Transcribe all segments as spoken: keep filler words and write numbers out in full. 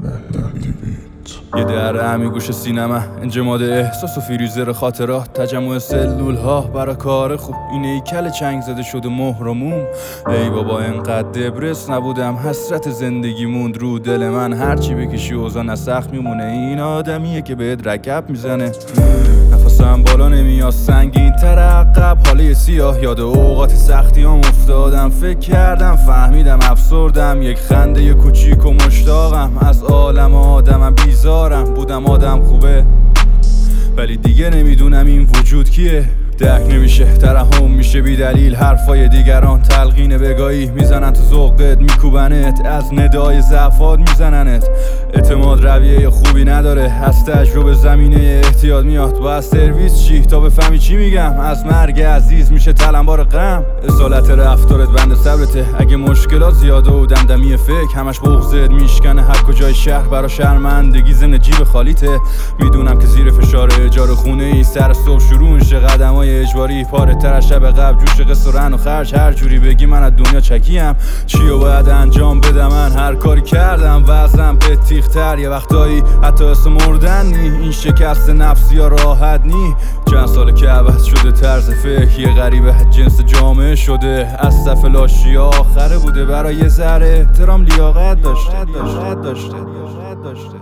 یه دره همی گوش سینما، انجماد احساس و فریزر خاطرات، تجمع سلول ها برا کار خوب. این هیکل چنگ زده شده مهرموم. ای بابا انقدر دبرس نبودم، حسرت زندگی موند رو دل من. هرچی بکشی اوضاع نسخ میمونه، این آدمیه که بهت رکب میزنه. نفسم بالا نمیاد، سنگین تر عقب، حاله سیاه یاد اوقات سختی هم افتادم. فکر کردم فهمیدم افسردم، یک خنده ی کوچیک و مشتاقم. از عالم آدمم بیزارم، بودم آدم خوبه ولی دیگه نمیدونم این وجود کیه. درک نمیشه، ترحم میشه بی دلیل، حرفای دیگران تلقین بگاهی میزنن تو ذوقت، میکوبنت از ندای ضعفات میزننت. اعتماد رویه خوبی نداره، از تجربه زمینه احتیاط میاد. با از سرویس چی تا بفهمی چی میگم؟ از مرگ عزیز میشه تلمبار غم. اصالت رفتارت بند صبرته، اگه مشکلات زیاده و دمدمی فکر همش بغضت میشکنه. هر کجای شهر برا شرمندگی ضمن جیب خالیته. میدونم که زیر فشار اجاره خونه ای سر صبح شروع میشه قدمای اجباری. پاره تر از شب قبل جوش قصه و رن و خرج، هر جوری بگی من از دنیا چکیم. چیو باید انجام بدم؟ من هر کاری کردم وزنم به تیختر. یه وقتایی حتی اسم مردن نی، این شکست نفسی یا راحت نی. چند ساله که عوض شده طرز فکر، یه غریبه جنس جامعه شده. از صف لاشی آخره بوده، برای یه ذره احترام لیاقت داشته لیاقت داشته لیاقت داشته.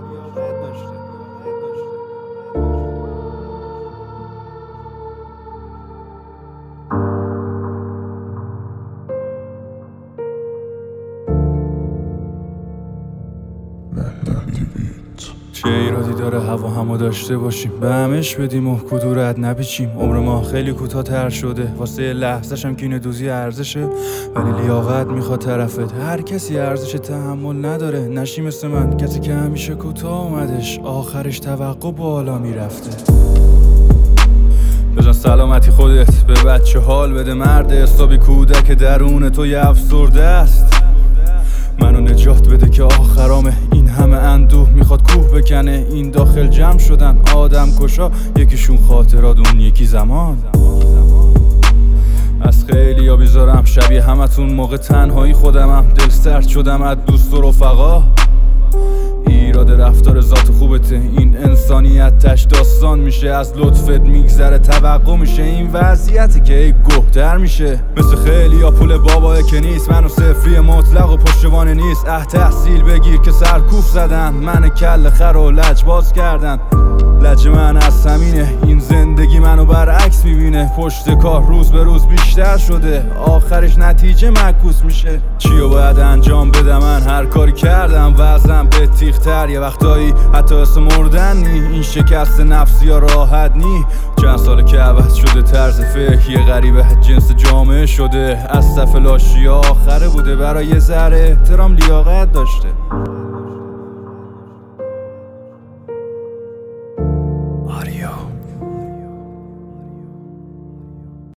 چه ایرادی داره هوا همو داشته باشیم، به همش بدیم و کدورت نپیچیم. عمر ما خیلی کوتاه‌تر شده، واسه لحظه‌شم کینه دوزی ارزشه. ولی لیاقت میخواد طرفت، هر کسی ارزش تحمل نداره. نشی مثل من، کسی که همیشه کوتاه اومدش آخرش توقع بالا میرفته. بجان سلامتی خودت به بچه حال بده، مرد حسابی کودک درون تو یه افسرده است. منو نجات بده که آخرامه، این همه اندوه میخواد کوه بکنه. این داخل جمع شدن آدم کشا، یکیشون خاطرات اون یکی زمان. از خیلی یا بیزارم شبیه همتون، موقع تنهایی خودمم. دل سرد شدم از دوست و رفقا، ایراد رفتار ذات خوبته. این انسانیت تش داستان میشه، از لطفت میگذره توقع میشه. این وضعیتی که ای گهتر میشه، مثل خیلی یا پول بابای که نیست. منو صفری مطلق و پشتوانه نیست. اه تحصیل بگیر که سرکوف زدن، من کل خر و لج باز کردن. لج من از همینه، این زندگی منو برعکس میبینه. پشت کار روز به روز بیشتر شده، آخرش نتیجه معکوس میشه. چیو باید انجام بدم؟ من هر کاری کردم وزنم به تیختر. یه وقتایی حتی اسم مردن نی، این شکست نفسی یا راحت نی. چند ساله که عوض شده طرز فکر، یه غریبه جنس جامعه شده. از صف لاشی آخره بوده، برای یه ذره احترام لیاقت داشته.